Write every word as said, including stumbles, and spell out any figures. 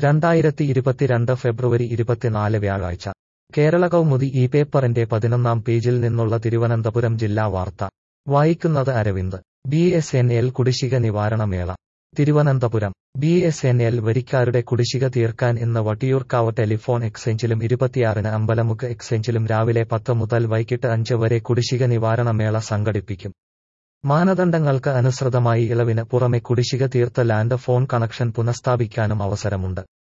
രണ്ടായിരത്തി ഇരുപത്തിരണ്ട് ഫെബ്രുവരി ഇരുപത്തിനാല് വ്യാഴാഴ്ച കേരള കൗമുദി ഈ പേപ്പറിന്റെ പതിനൊന്നാം പേജിൽ നിന്നുള്ള തിരുവനന്തപുരം ജില്ലാ വാർത്ത വായിക്കുന്നത് Aravind. B S N L കുടിശ്ശിക നിവാരണ മേള Thiruvananthapuram. B S N L വരിക്കാരുടെ കുടിശ്ശിക തീർക്കാൻ ഇന്ന് വട്ടിയൂർക്കാവ് ടെലിഫോൺ എക്സ്ചേഞ്ചിലും ഇരുപത്തിയാറിന് അമ്പലമുക്ക് എക്സ്ചേഞ്ചിലും രാവിലെ പത്ത് മുതൽ വൈകിട്ട് അഞ്ച് വരെ കുടിശ്ശിക നിവാരണ മേള സംഘടിപ്പിക്കും. മാനദണ്ഡങ്ങൾക്ക് അനുസൃതമായി ഇളവിന് പുറമെ കുടിശ്ശിക തീർത്ത ലാൻഡ് ഫോൺ കണക്ഷൻ പുനഃസ്ഥാപിക്കാനും അവസരമുണ്ട്.